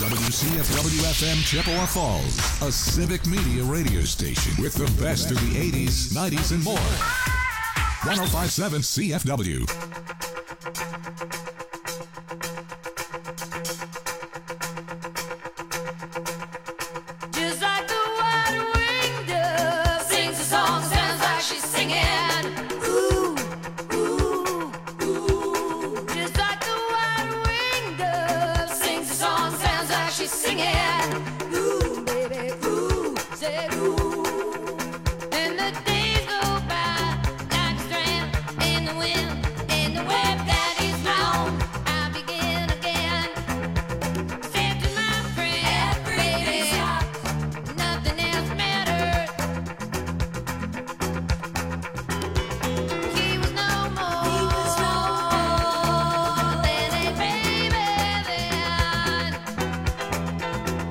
WCFW-FM Chippewa Falls, a civic media radio station with the best of the 80s, 90s, and more. 105.7 CFW. Just like the white-winged dove sings a song, sounds like she's singing. Ooh, ooh, ooh. Just like the white-winged dove sings a song, sounds like she's singing. Ooh, baby, ooh, say ooh. And the days go by like a strand in the wind, in the web that is long. I begin again. Said to my friend, baby, nothing else matters. He was no more than a baby then.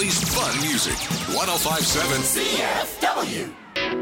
Valley's fun music. 105.7 CFW.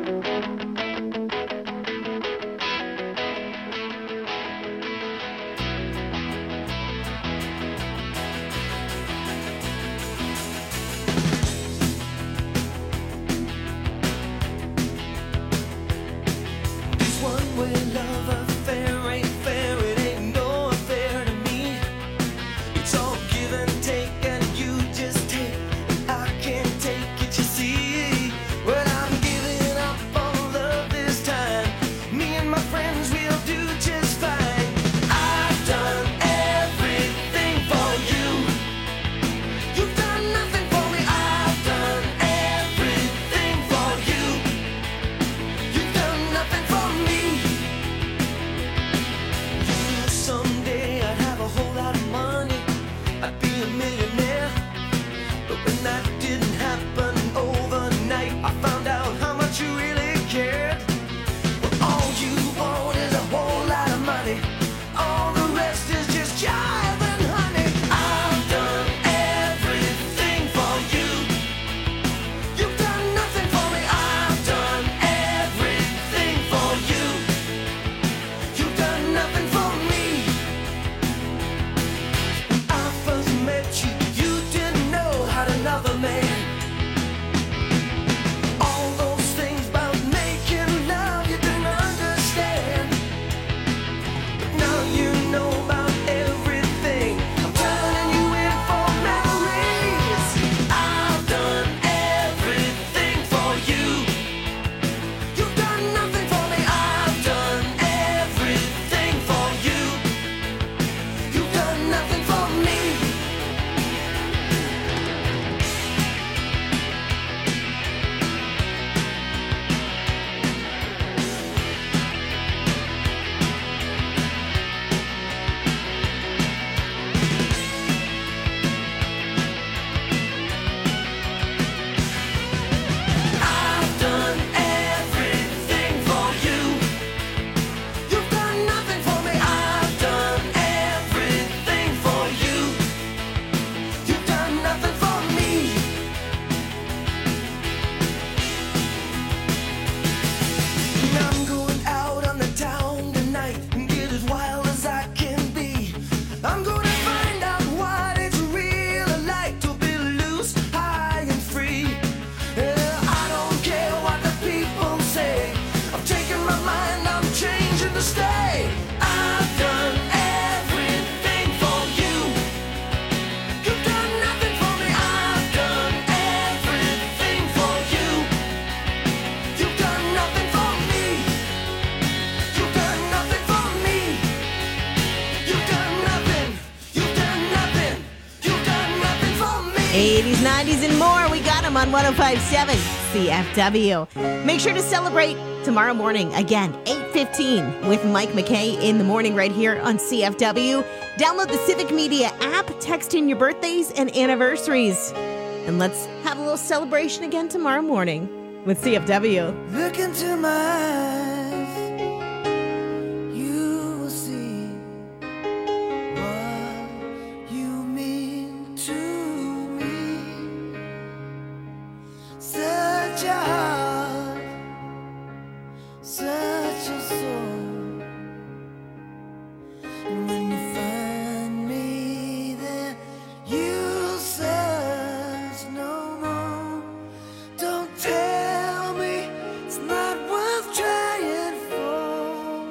On 105.7 CFW. Make sure to celebrate tomorrow morning, again, 8:15 with Mike McKay in the morning right here on CFW. Download the Civic Media app, text in your birthdays and anniversaries. And let's have a little celebration again tomorrow morning with CFW. Look into my eyes, you will see what you mean to me. Such a heart, such a soul. And when you find me there, you'll search no more. Don't tell me it's not worth trying for.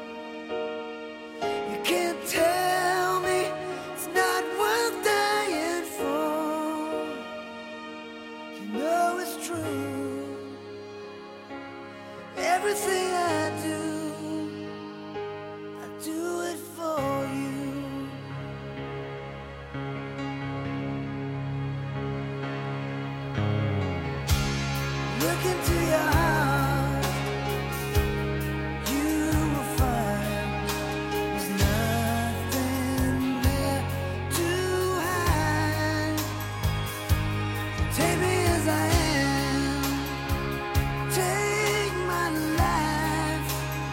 You can't tell me it's not worth dying for. You know it's true. Everything I do it for you. Look into your heart, you will find there's nothing there to hide. Take me as I am, take my life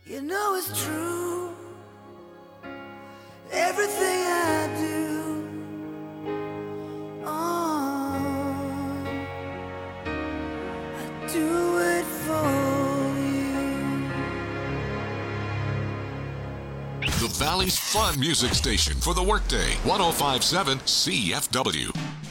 You know it's true. Everything I do, oh, I do it for you. The Valley's fun music station for the workday. 105.7 CFW.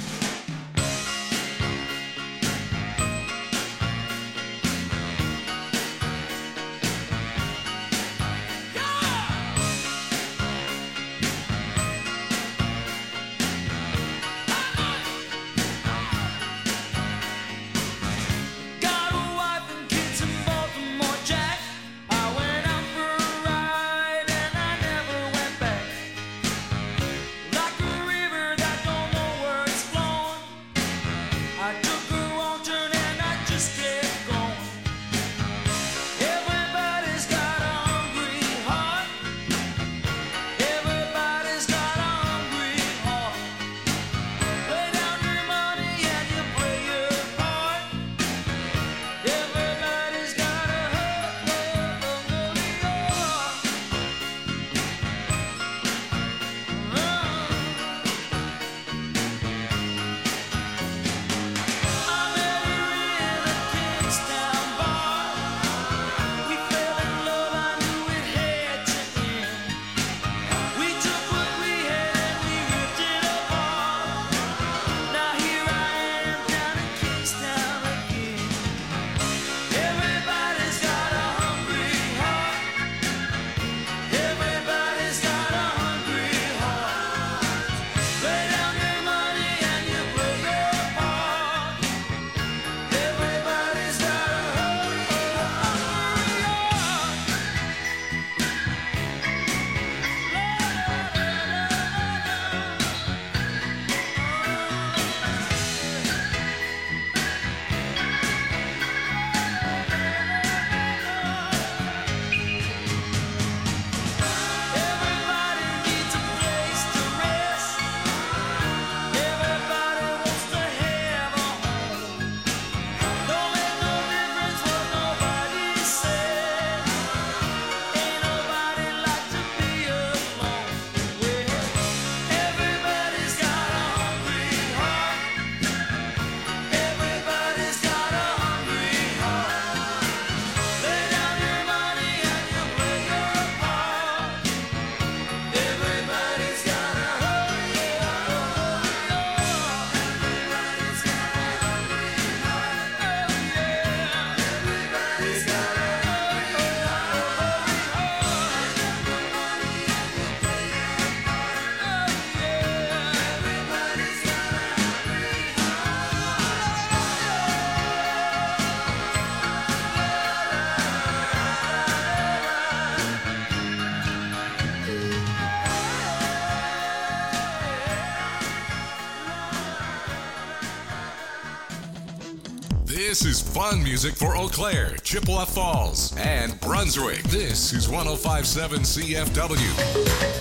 This is fun music for Eau Claire, Chippewa Falls, and Brunswick. This is 105.7 CFW.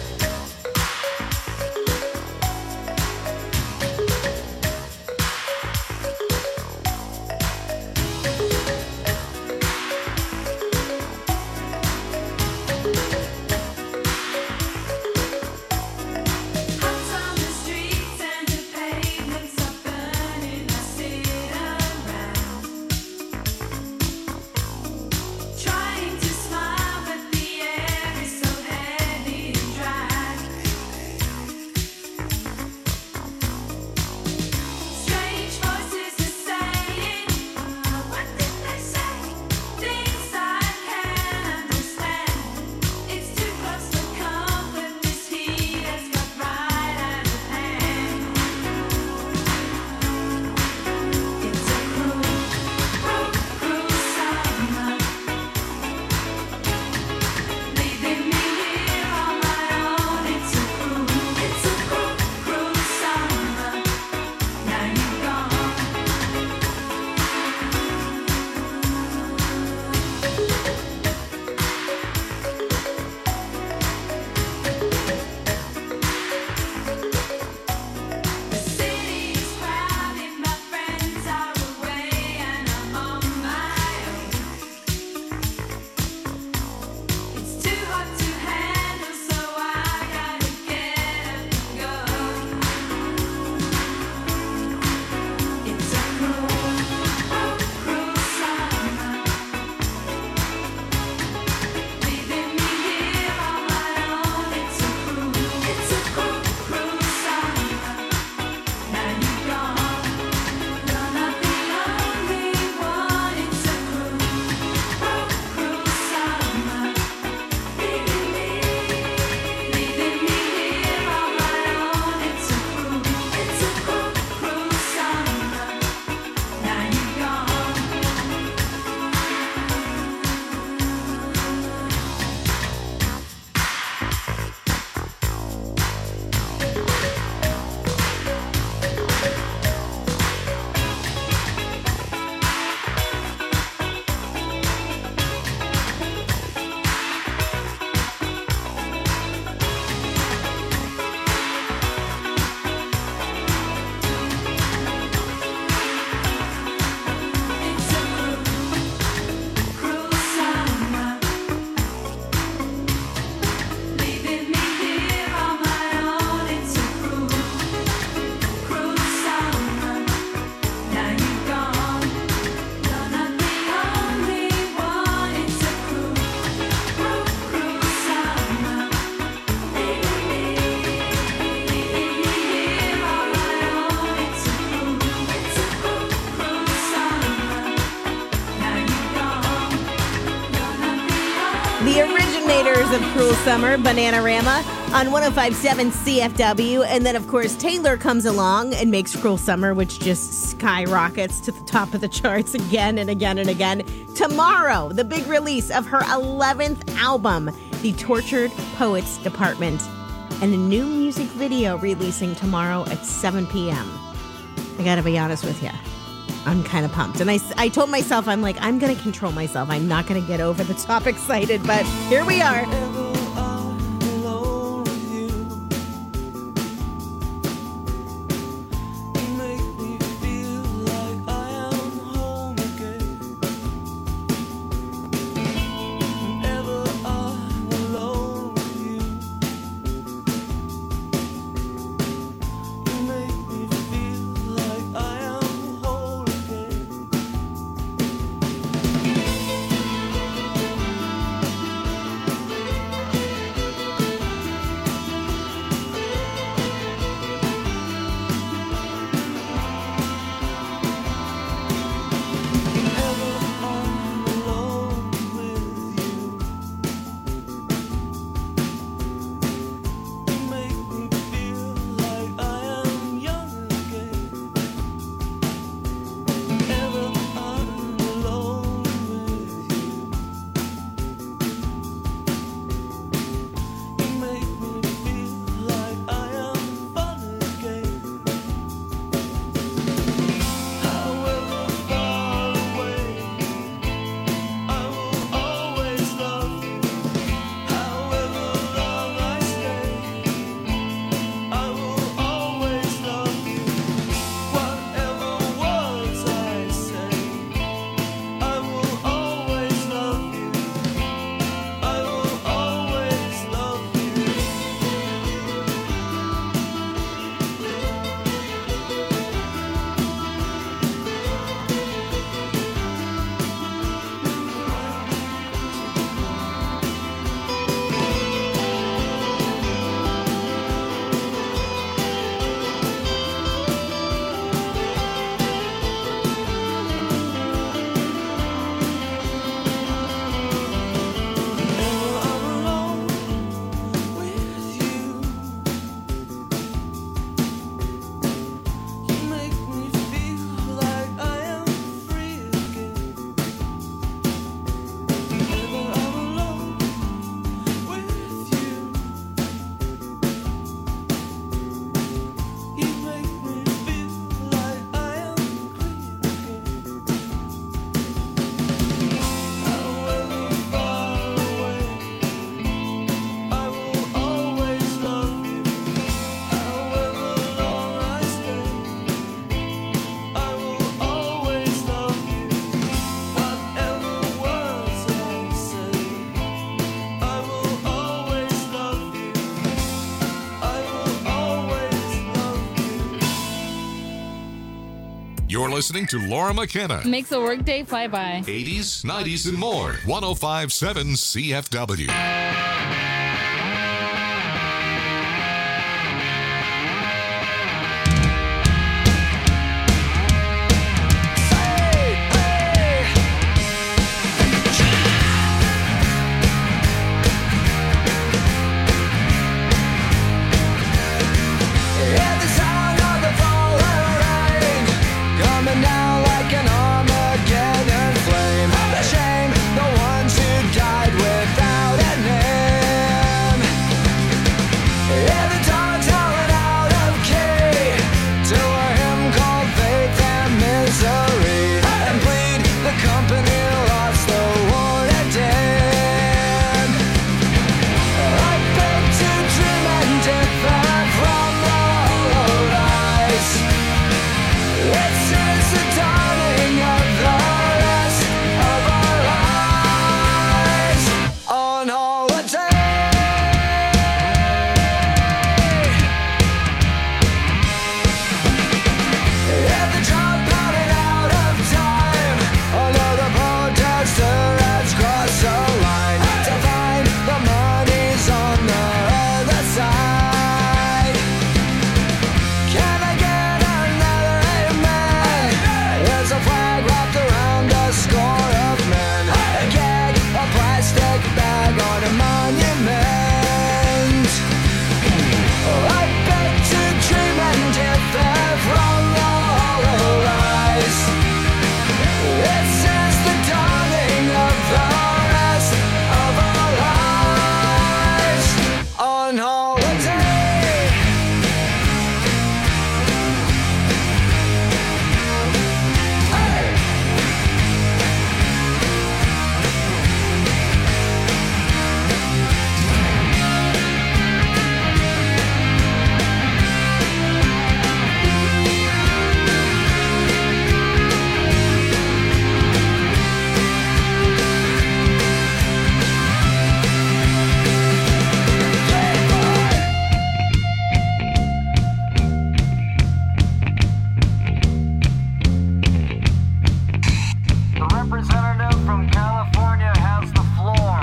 Trying to smile, but the air is so heavy and dry. The originators of Cruel Summer, Bananarama, on 105.7 CFW. And then, of course, Taylor comes along and makes Cruel Summer, which just skyrockets to the top of the charts again and again and again. Tomorrow, the big release of her 11th album, The Tortured Poets Department, and a new music video releasing tomorrow at 7 p.m. I gotta be honest with you. I'm kind of pumped. And I told myself, I'm like, I'm going to control myself. I'm not going to get over the top excited, but here we are. You're listening to Laura McKenna. Makes a workday fly by. 80s, 90s, and more. 105.7 CFW. Armageddon flame. Shame the ones who died without a name. on a monument. I beg to dream and if they're wrong, all rise. This is the dawning of the rest of our lives on holiday. Hey! The representative from California has the floor.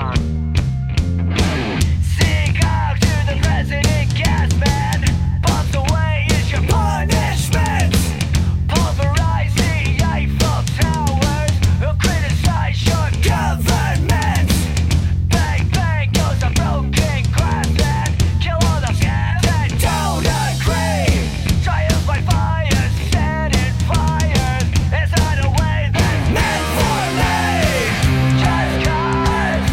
Sing out to the president, gas man. Pumped away is your punishment. Pulverize the Eiffel Towers. Criticize your government. Bang, bang goes a broken glass and kill all the scams that don't agree. Triumph by fire, set in fires. It's not a way that's meant for me. Just cause,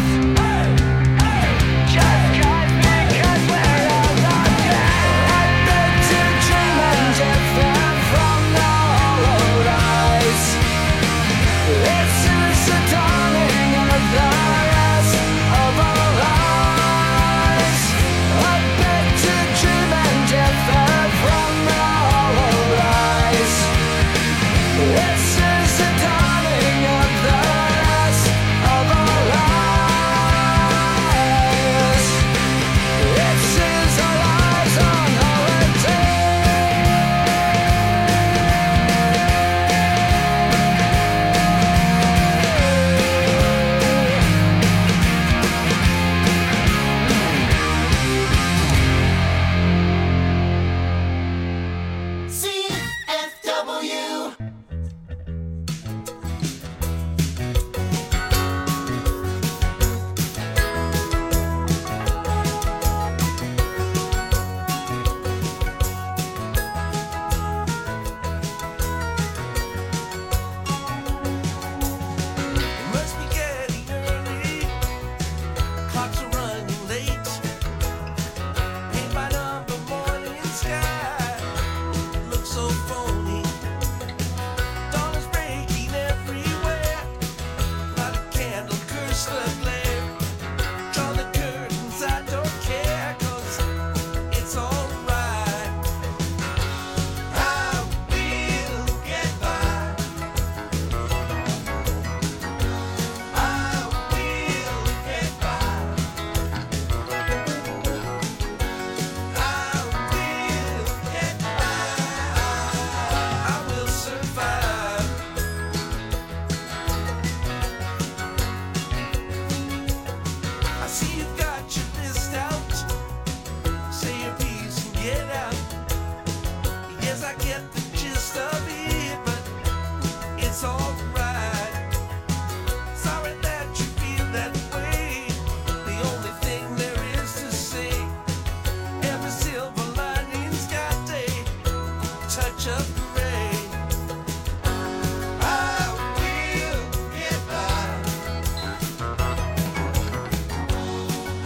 because we're alive. I beg to dream and if they're from the hollowed eyes. This is the dawning of the rest of our lives. I beg to dream and if they're from the hollowed eyes. This is the dawning of the rest of our lives. This is our lives on holiday. CFW. Must be getting early. Clocks are running late. Paint by number morning sky looks so phony. Dawn is breaking everywhere. Light a candle, curse the glare. Draw the curtains, I don't care, 'cause it's alright. I will get by. I will get by. I will get by. I will survive. I see you've got your list out. Say your piece and get out. Yes, I get the gist of it, but it's alright. Sorry that you feel that way. The only thing there is to say, every silver lining's got a touch of gray. I will get by.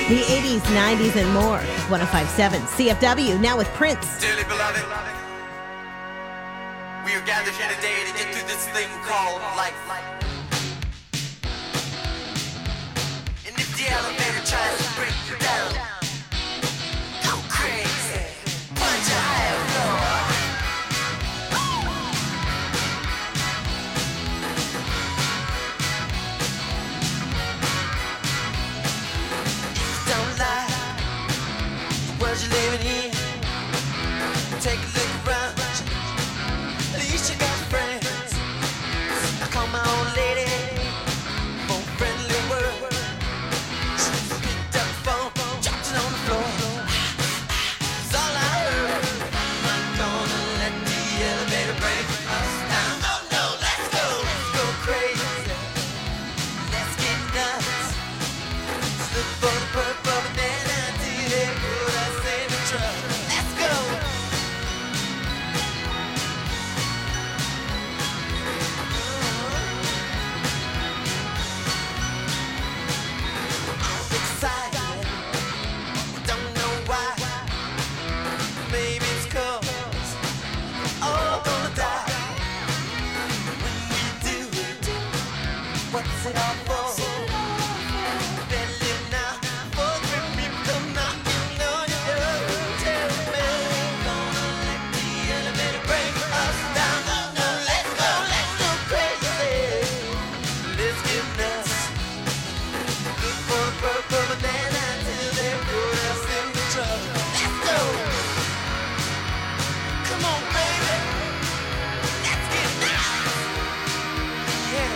The 80s, 90s, and more. 105.7 CFW, now with Prince. Dearly beloved, we are gathered here today to get through this thing called life. And if the elevator tries to break you down, go crazy, punch a higher floor. Don't lie, the world you're living in. Take a look around, at least you got friends. I call my old lady for a friendly word. She picked up the phone, dropped it on the floor. It's all I heard. I'm not gonna let the elevator break us down. Oh no, let's go crazy. Let's get nuts. Let's look for the purple banana till they put us in the truck. Let's go. I'm excited. Don't know why. Maybe it's 'cause we're all gonna die. When we do it, what's it all for? Belly now, for the people come knocking on your door. Tell me, gonna let the elevator break us down. Oh no, let's go crazy. Let's get nuts. Look for the purple banana till they put us in the truck. Let's go. Come on, baby. Let's get nuts. Yeah.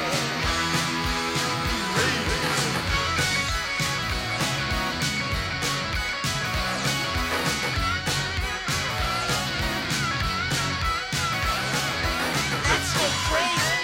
Let's go crazy.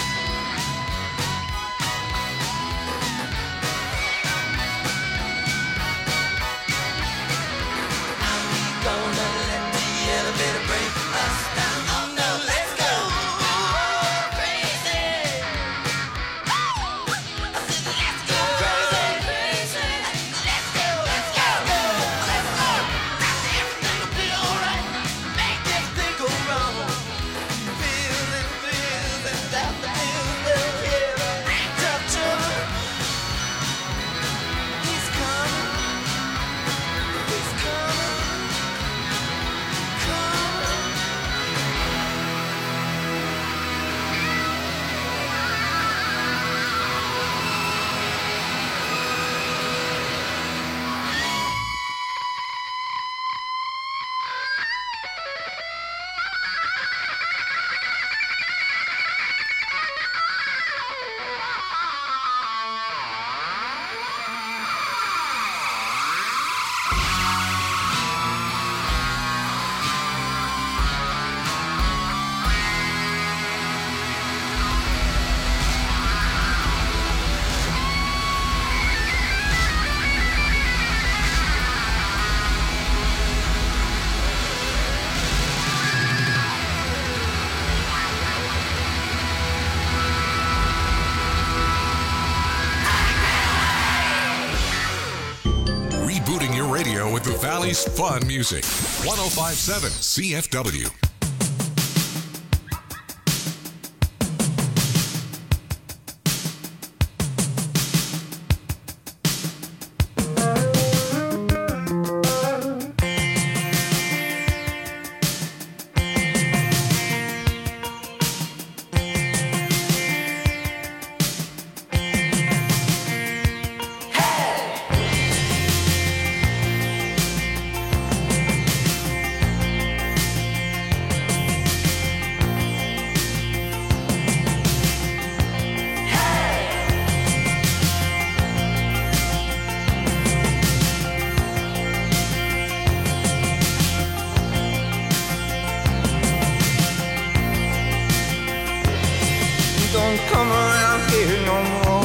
Gonna let the elevator break us down. Oh no, let's go crazy. I said let's go crazy. Let's go. Everything will be alright. Make everything go wrong. Feeling without the feeling. Tough trouble. He's coming. Rebooting your radio with the Valley's fun music. 105.7 CFW. Don't come around here no more.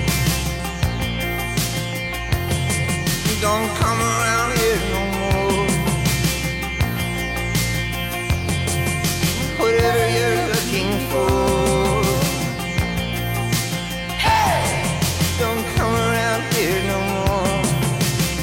Don't come around here no more. Whatever you're looking for, hey! Don't come around here no more.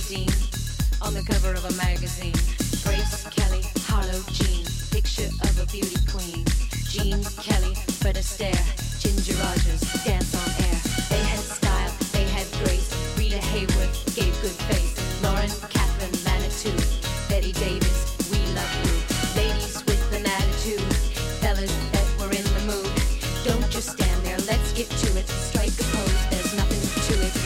Nadine on the cover of a magazine. Grace Kelly, Harlow Jean, picture of a beauty queen. Jean Kelly, Fred Astaire, Ginger Rogers, dance on air. They had style, they had grace. Rita Hayworth gave good face. Lauren, Catherine, Manitou, Betty Davis, we love you. Ladies with an attitude, fellas that were in the mood. Don't just stand there, let's get to it. Strike a pose, there's nothing to it.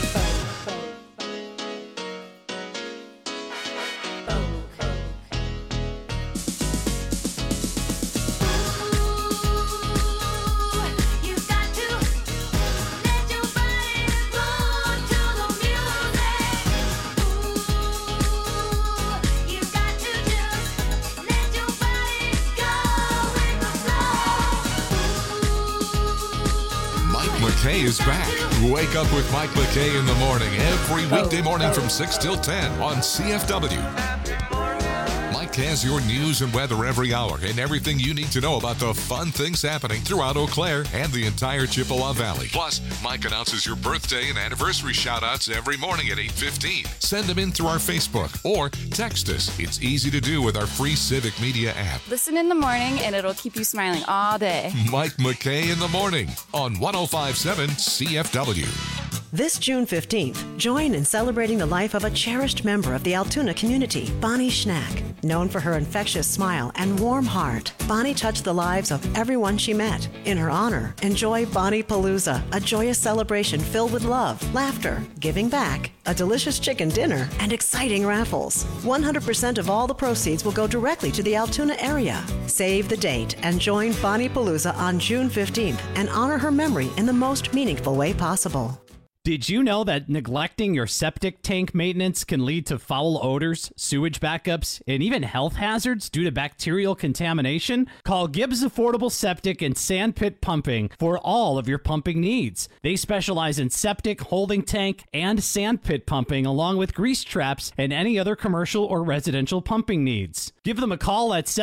McKay is back. Wake up with Mike McKay in the morning every weekday morning from 6 till 10 on CFW. Mike has your news and weather every hour and everything you need to know about the fun things happening throughout Eau Claire and the entire Chippewa Valley. Plus, Mike announces your birthday and anniversary shout-outs every morning at 8:15. Send them in through our Facebook or text us. It's easy to do with our free Civic Media app. Listen in the morning and it'll keep you smiling all day. Mike McKay in the morning on 105.7 CFW. This June 15th, join in celebrating the life of a cherished member of the Altoona community, Bonnie Schnack. Known for her infectious smile and warm heart, Bonnie touched the lives of everyone she met. In her honor, enjoy Bonnie Palooza, a joyous celebration filled with love, laughter, giving back, a delicious chicken dinner, and exciting raffles. 100% of all the proceeds will go directly to the Altoona area. Save the date and join Bonnie Palooza on June 15th and honor her memory in the most meaningful way possible. Did you know that neglecting your septic tank maintenance can lead to foul odors, sewage backups, and even health hazards due to bacterial contamination? Call Gibbs Affordable Septic and Sandpit Pumping for all of your pumping needs. They specialize in septic, holding tank, and sandpit pumping, along with grease traps and any other commercial or residential pumping needs. Give them a call at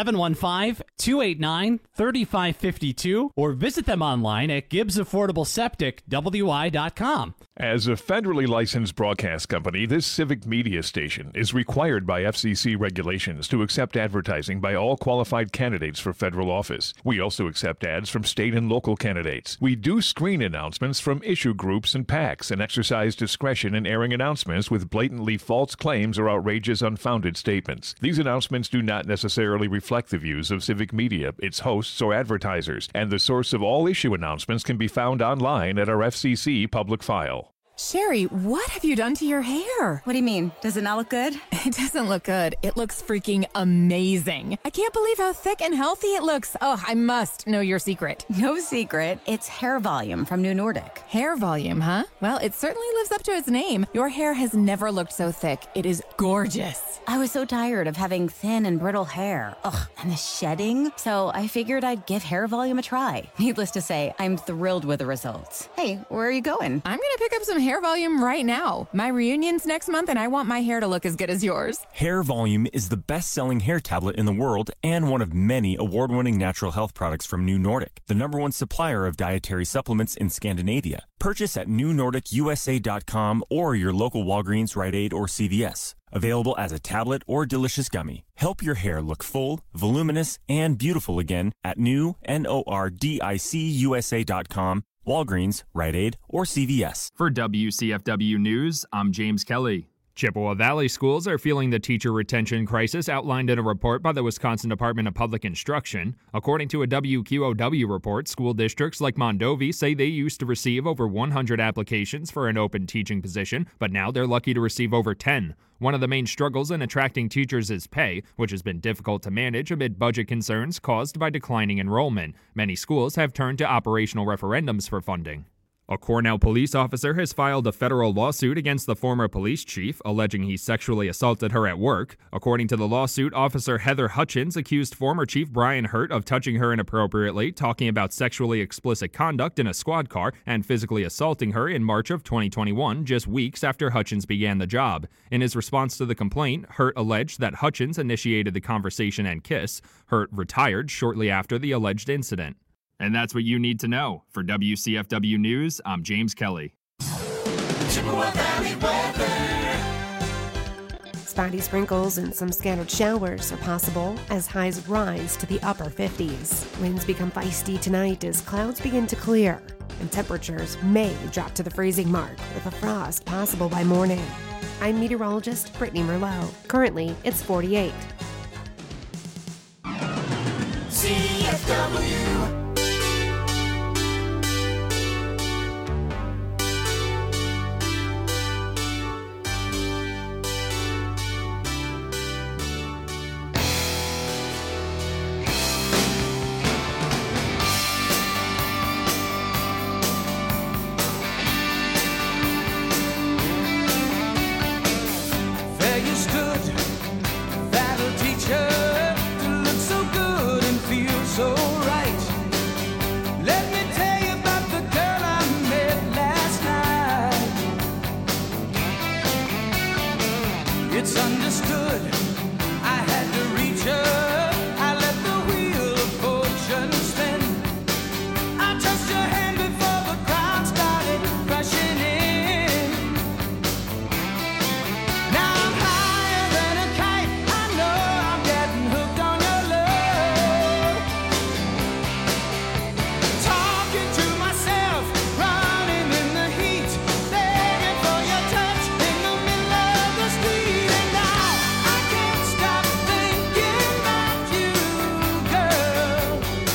715-289-3552 or visit them online at gibbsaffordableSepticWI.com. As a federally licensed broadcast company, this Civic Media station is required by FCC regulations to accept advertising by all qualified candidates for federal office. We also accept ads from state and local candidates. We do screen announcements from issue groups and PACs and exercise discretion in airing announcements with blatantly false claims or outrageous, unfounded statements. These announcements do not necessarily reflect the views of Civic Media, its hosts, or advertisers, and the source of all issue announcements can be found online at our FCC public file. Sherry, what have you done to your hair? What do you mean? Does it not look good? It doesn't look good. It looks freaking amazing. I can't believe how thick and healthy it looks. Oh, I must know your secret. No secret. It's hair volume from New Nordic. Hair volume, huh? Well, it certainly lives up to its name. Your hair has never looked so thick. It is gorgeous. I was so tired of having thin and brittle hair. Ugh, and the shedding. So I figured I'd give hair volume a try. Needless to say, I'm thrilled with the results. Hey, where are you going? I'm going to pick up some hair volume right now. My reunion's next month and I want my hair to look as good as yours. Hair Volume is the best-selling hair tablet in the world and one of many award-winning natural health products from New Nordic, the #1 supplier of dietary supplements in Scandinavia. Purchase at newnordicusa.com or your local Walgreens, Rite Aid, or CVS. Available as a tablet or delicious gummy. Help your hair look full, voluminous, and beautiful again at newnordicusa.com, Walgreens, Rite Aid, or CVS. For WCFW News, I'm James Kelly. Chippewa Valley schools are feeling the teacher retention crisis outlined in a report by the Wisconsin Department of Public Instruction. According to a WQOW report, school districts like Mondovi say they used to receive over 100 applications for an open teaching position, but now they're lucky to receive over 10. One of the main struggles in attracting teachers is pay, which has been difficult to manage amid budget concerns caused by declining enrollment. Many schools have turned to operational referendums for funding. A Cornell police officer has filed a federal lawsuit against the former police chief, alleging he sexually assaulted her at work. According to the lawsuit, Officer Heather Hutchins accused former Chief Brian Hurt of touching her inappropriately, talking about sexually explicit conduct in a squad car, and physically assaulting her in March of 2021, just weeks after Hutchins began the job. In his response to the complaint, Hurt alleged that Hutchins initiated the conversation and kiss. Hurt retired shortly after the alleged incident. And that's what you need to know. For WCFW News, I'm James Kelly. Chippewa Valley weather. Spotty sprinkles and some scattered showers are possible as highs rise to the upper 50s. Winds become feisty tonight as clouds begin to clear, and temperatures may drop to the freezing mark with a frost possible by morning. I'm meteorologist Brittany Merlot. Currently, it's 48. CFW. There you stood, that'll teach her to look so good and feel so right. Let me tell you about the girl I met last night. It's understood, I had to reach her. I let the wheel of fortune spin. I touched her hand before the crowd started rushing in. Now I'm higher than a kite. I know I'm getting hooked on your love. Talking to myself, running in the heat, begging for your touch in the middle of the street. And now I can't stop thinking about you, girl.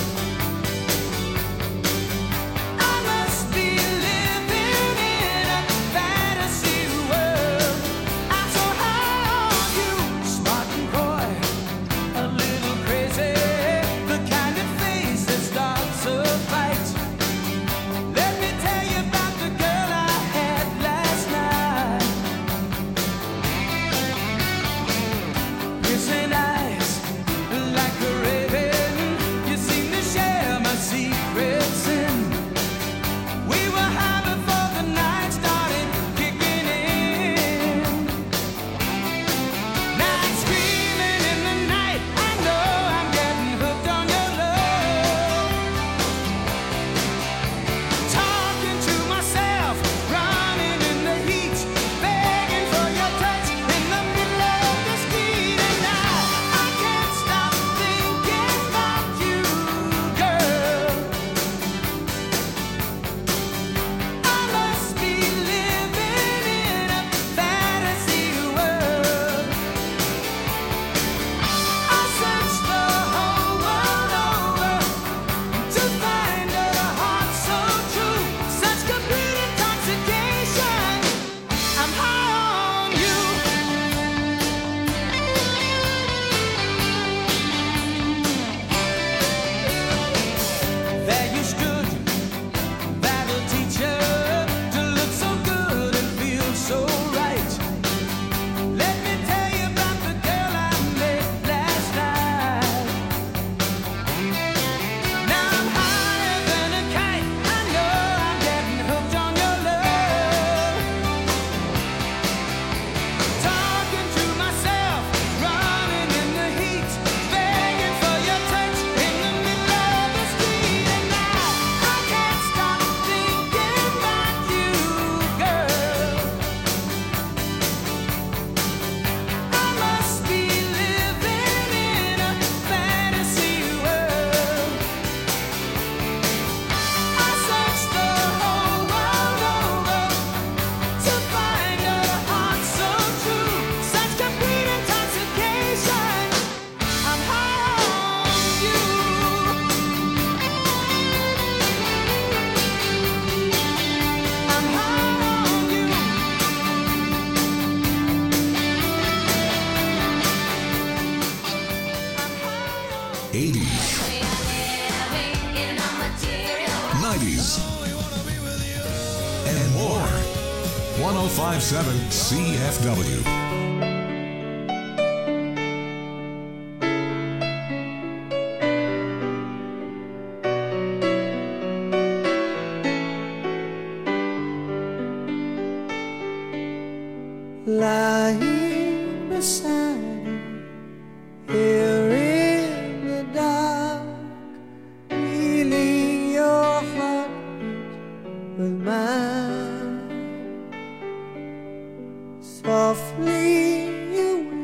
I must be living in a fantasy world. I'm so high on you, smart and coy, a little crazy, the kind of face that starts a fight. Let me tell you about the girl I had last night. Piercing eyes like a raven, you seem to share my secrets in. We were high before the night started kicking in. Now I'm screaming in the night. I know I'm getting hooked on your love. Talking to myself, running in the heat, begging for your touch in the middle of the street. And now I can't stop thinking about you, girl. I must be living in a fantasy world. I searched the whole world over to find a heart so true, such complete intoxication. I'm high on you. There you stood, that'll teach her to look so good and feel so right. Let me tell you about the girl I met last night. Now I'm higher than a kite. I know I'm getting hooked on your love. Talking to myself, running in the heat, begging for your touch in the middle of the street. And now I can't stop thinking about you, girl. I must be living in a fantasy world. I searched the whole world over to find a heart so true, such complete intoxication. I'm high on you. I'm high on you. 80s, 90s, and more. 1057 CFW. Lying beside you here in the dark, feeling your heartbeat with mine. Softly you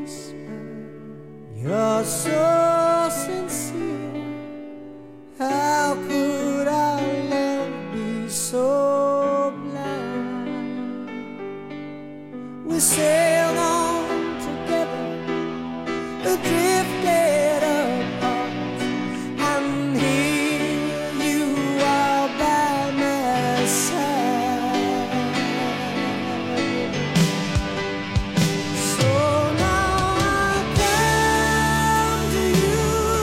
so sincere. How could our love be so blind? We sailed on together, drifted apart, and here you are by my side. So now I come to you,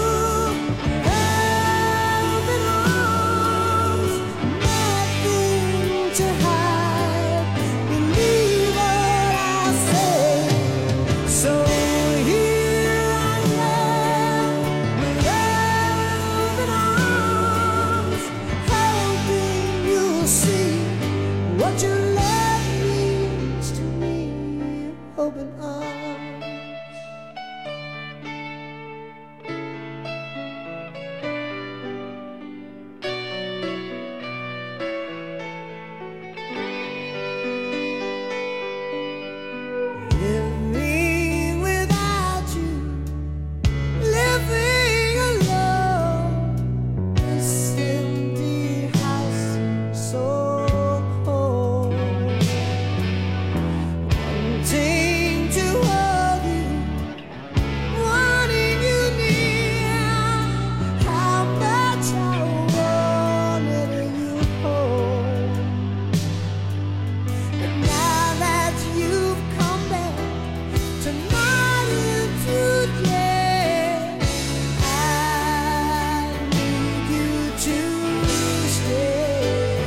open arms, nothing to hide. Believe what I say. So here I am, with open arms, hoping you'll see what your love means to me. Open arms. Living without you, living alone, this empty house seems so cold. Wanting to hold you, wanting you near, how much I wanted you home. And now that you've come back tonight into day, I need you to stay.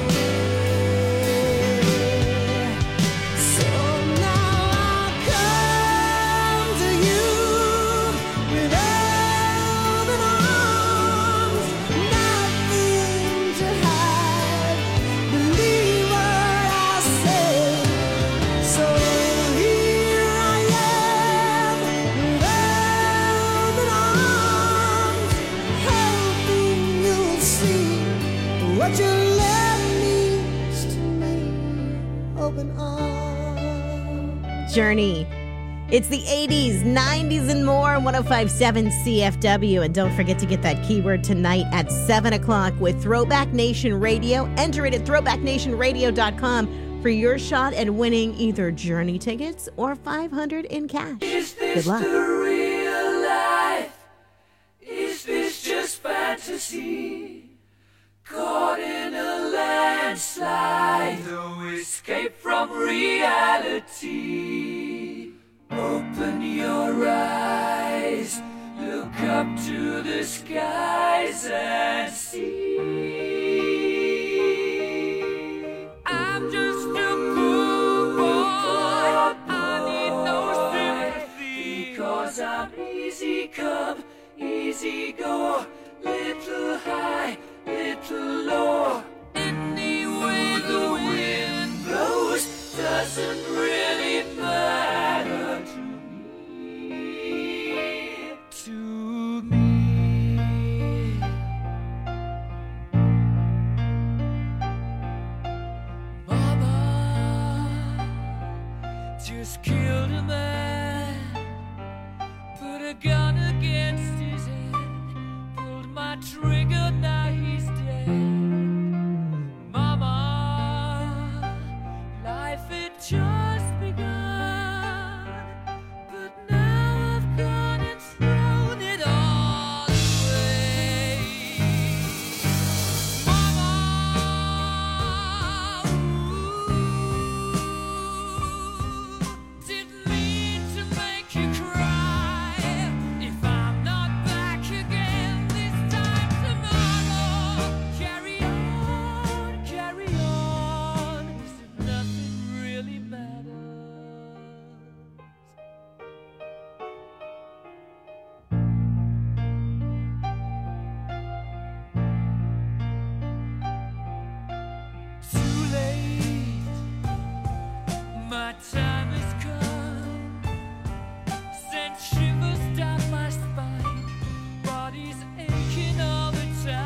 So now I come to you with open arms, nothing to hide. Believe what I say. So here I am, with open arms, hoping you'll see what your love means to me. Open arms. Journey. It's the 80s, 90s, and more. 105.7 CFW. And don't forget to get that keyword tonight at 7 o'clock with Throwback Nation Radio. Enter it at throwbacknationradio.com for your shot at winning either Journey tickets or $500 in cash. Good luck. Real life? Is this just fantasy? Caught in a landslide, no escape from reality. Open your eyes, look up to the skies and see. I'm just a poor boy, I need no sympathy, because I'm easy come, easy go, little high, little low. Any way the wind blows doesn't really matter to me. To me. Mama just killed a man, put a gun against his head, pulled my trigger.